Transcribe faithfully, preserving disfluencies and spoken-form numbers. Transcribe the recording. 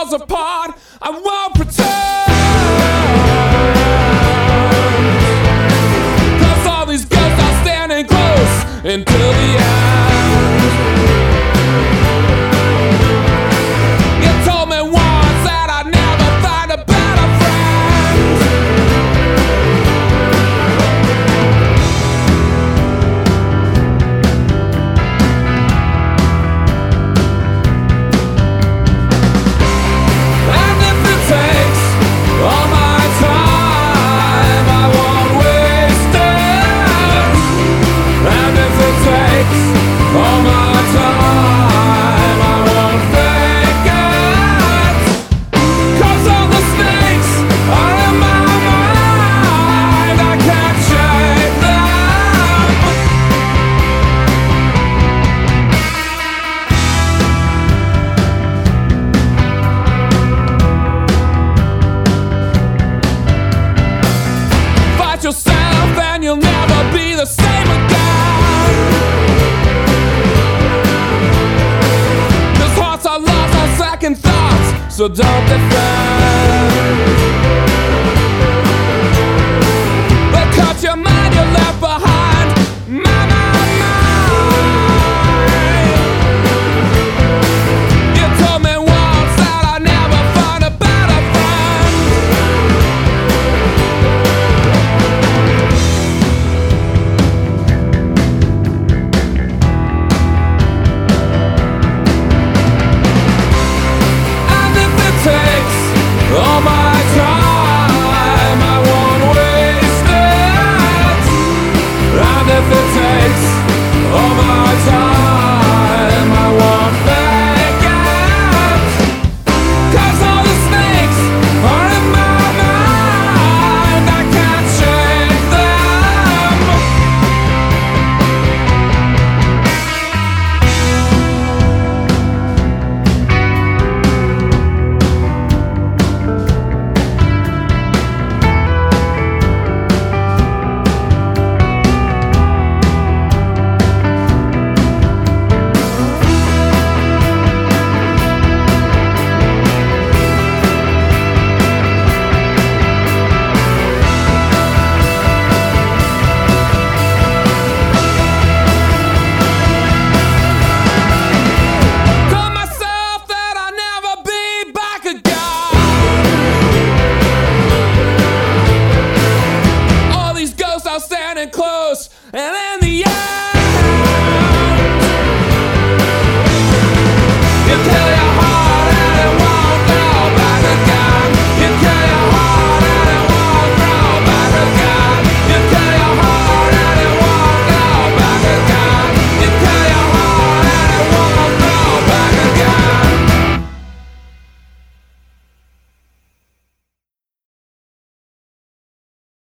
falls apart, I won't pretend. Cause all these ghosts are standing close until the end. You told me once that I'd never find a better friend. And if it takes all my time, I won't waste it. And if it takes all my time, I won't fake it. Cause all the snakes are in my mind, I can't shake them. Fight yourself and you'll never be the same again. Cause hearts are lost on second thoughts, so don't defend.